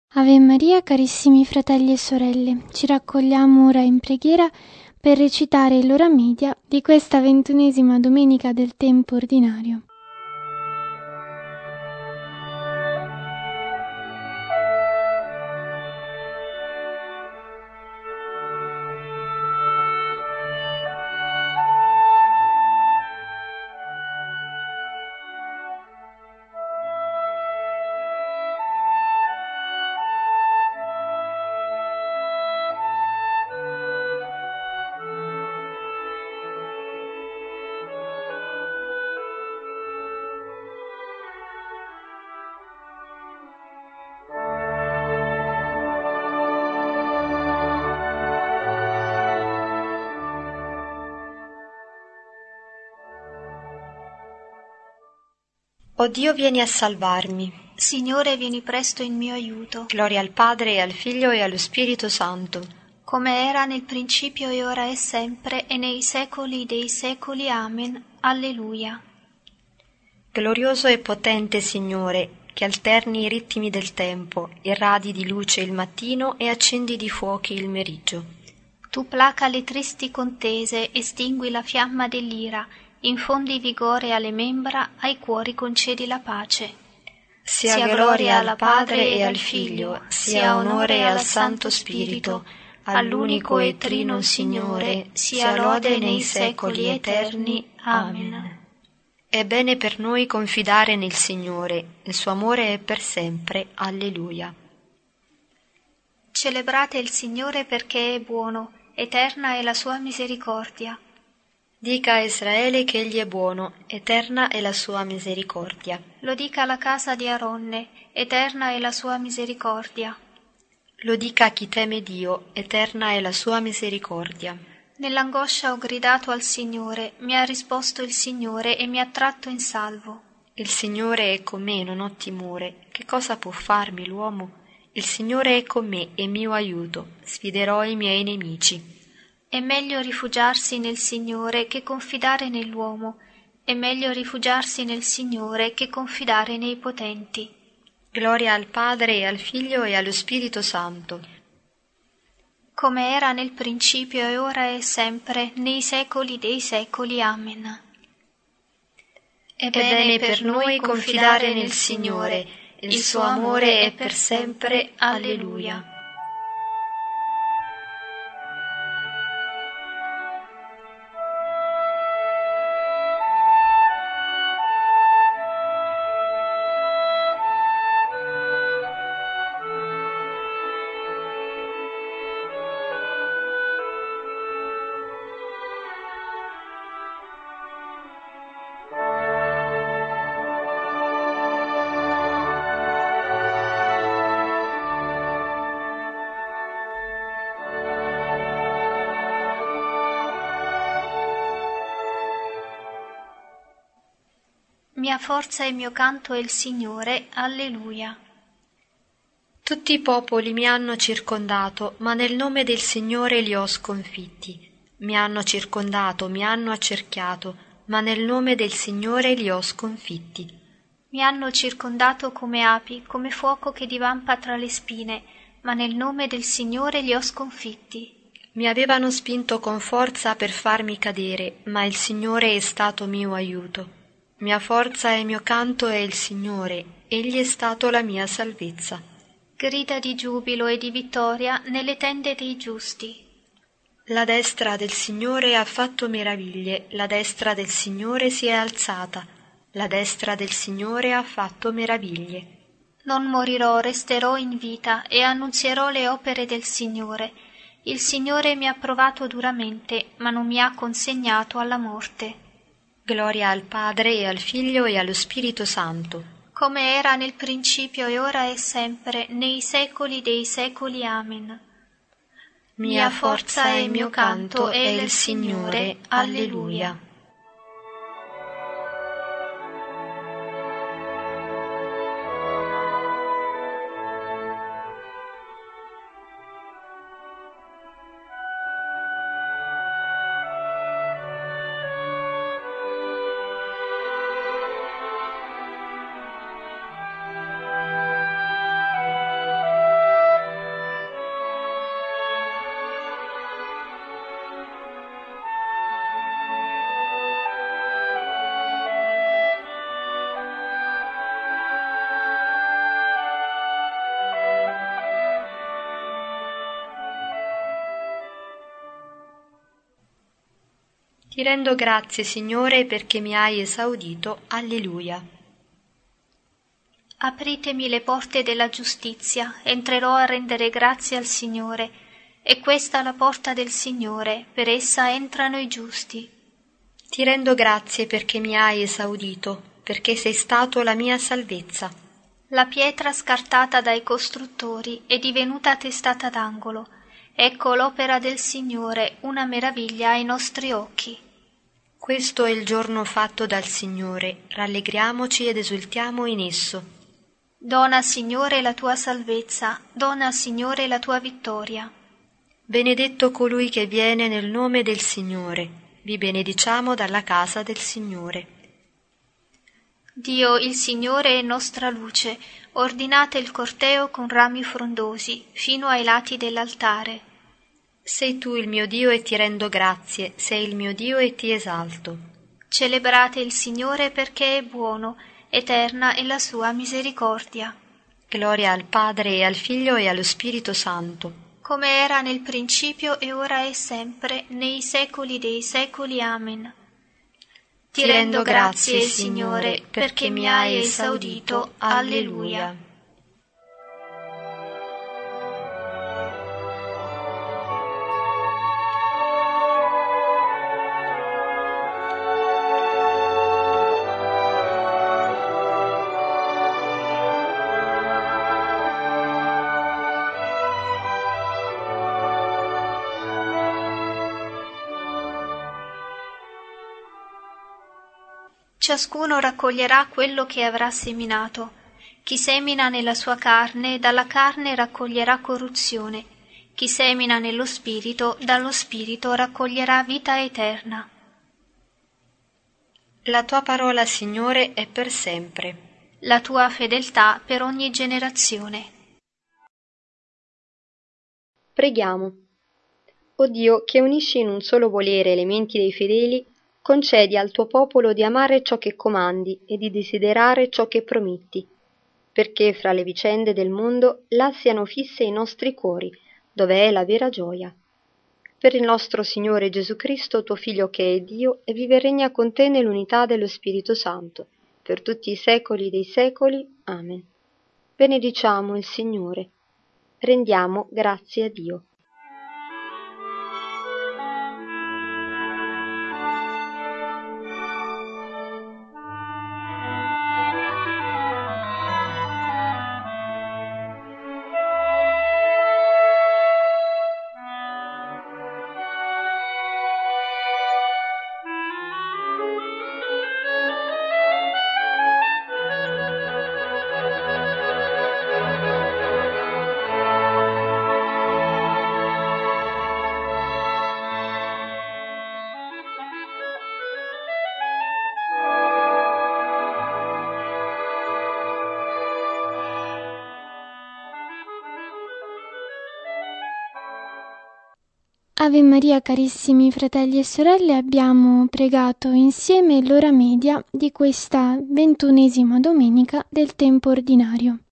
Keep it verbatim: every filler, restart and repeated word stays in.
Ave Maria, carissimi fratelli e sorelle, ci raccogliamo ora in preghiera per recitare l'ora media di questa ventunesima domenica del tempo ordinario. O Dio, vieni a salvarmi. Signore, vieni presto in mio aiuto. Gloria al Padre, e al Figlio, e allo Spirito Santo. Come era nel principio, e ora e sempre, e nei secoli dei secoli. Amen. Alleluia. Glorioso e potente Signore, che alterni i ritmi del tempo, irradi di luce il mattino e accendi di fuochi il meriggio. Tu placa le tristi contese, estingui la fiamma dell'ira, infondi vigore alle membra, ai cuori concedi la pace. Sia, sia gloria al Padre e al Figlio, sia onore al Santo Spirito, all'unico e trino Signore, sia lode nei secoli eterni. Amen. È bene per noi confidare nel Signore, il suo amore è per sempre. Alleluia. Celebrate il Signore perché è buono, eterna è la sua misericordia. Dica a Israele che egli è buono, eterna è la sua misericordia. Lo dica alla casa di Aronne, eterna è la sua misericordia. Lo dica a chi teme Dio, eterna è la sua misericordia. Nell'angoscia ho gridato al Signore, mi ha risposto il Signore e mi ha tratto in salvo. Il Signore è con me, non ho timore. Che cosa può farmi l'uomo? Il Signore è con me, è mio aiuto. Sfiderò i miei nemici. È meglio rifugiarsi nel Signore che confidare nell'uomo. È meglio rifugiarsi nel Signore che confidare nei potenti. Gloria al Padre e al Figlio e allo Spirito Santo. Come era nel principio e ora e sempre, nei secoli dei secoli. Amen. È bene per noi confidare nel Signore, il suo amore è per sempre. Alleluia. Mia forza e mio canto è il Signore. Alleluia. Tutti i popoli mi hanno circondato, ma nel nome del Signore li ho sconfitti. Mi hanno circondato, mi hanno accerchiato, ma nel nome del Signore li ho sconfitti. Mi hanno circondato come api, come fuoco che divampa tra le spine, ma nel nome del Signore li ho sconfitti. Mi avevano spinto con forza per farmi cadere, ma il Signore è stato mio aiuto. Mia forza e mio canto è il Signore, egli è stato la mia salvezza. Grida di giubilo e di vittoria nelle tende dei giusti. La destra del Signore ha fatto meraviglie, la destra del Signore si è alzata, la destra del Signore ha fatto meraviglie. Non morirò, resterò in vita e annunzierò le opere del Signore. Il Signore mi ha provato duramente, ma non mi ha consegnato alla morte. Gloria al Padre e al Figlio e allo Spirito Santo. Come era nel principio e ora e sempre, nei secoli dei secoli. Amen. Mia forza e mio canto è il Signore. Alleluia. Ti rendo grazie, Signore, perché mi hai esaudito. Alleluia. Apritemi le porte della giustizia, entrerò a rendere grazie al Signore. È questa la porta del Signore, per essa entrano i giusti. Ti rendo grazie perché mi hai esaudito, perché sei stato la mia salvezza. La pietra scartata dai costruttori è divenuta testata d'angolo. Ecco l'opera del Signore, una meraviglia ai nostri occhi. Questo è il giorno fatto dal Signore, rallegriamoci ed esultiamo in esso. Dona, Signore, la tua salvezza, dona, Signore, la tua vittoria. Benedetto colui che viene nel nome del Signore, vi benediciamo dalla casa del Signore. Dio, il Signore è nostra luce, ordinate il corteo con rami frondosi, fino ai lati dell'altare. Sei tu il mio Dio e ti rendo grazie, sei il mio Dio e ti esalto. Celebrate il Signore perché è buono, eterna è la sua misericordia. Gloria al Padre e al Figlio e allo Spirito Santo. Come era nel principio e ora e sempre, nei secoli dei secoli. Amen. Ti rendo grazie, Signore, perché mi hai esaudito. Alleluia. Ciascuno raccoglierà quello che avrà seminato. Chi semina nella sua carne, dalla carne raccoglierà corruzione. Chi semina nello Spirito, dallo Spirito raccoglierà vita eterna. La tua parola, Signore, è per sempre. La tua fedeltà per ogni generazione. Preghiamo. O Dio, che unisci in un solo volere elementi dei fedeli, concedi al tuo popolo di amare ciò che comandi e di desiderare ciò che prometti, perché fra le vicende del mondo là siano fisse i nostri cuori, dove è la vera gioia. Per il nostro Signore Gesù Cristo, tuo Figlio che è Dio, e vive e regna con te nell'unità dello Spirito Santo, per tutti i secoli dei secoli. Amen. Benediciamo il Signore. Rendiamo grazie a Dio. Ave Maria, carissimi fratelli e sorelle, abbiamo pregato insieme l'ora media di questa ventunesima domenica del tempo ordinario.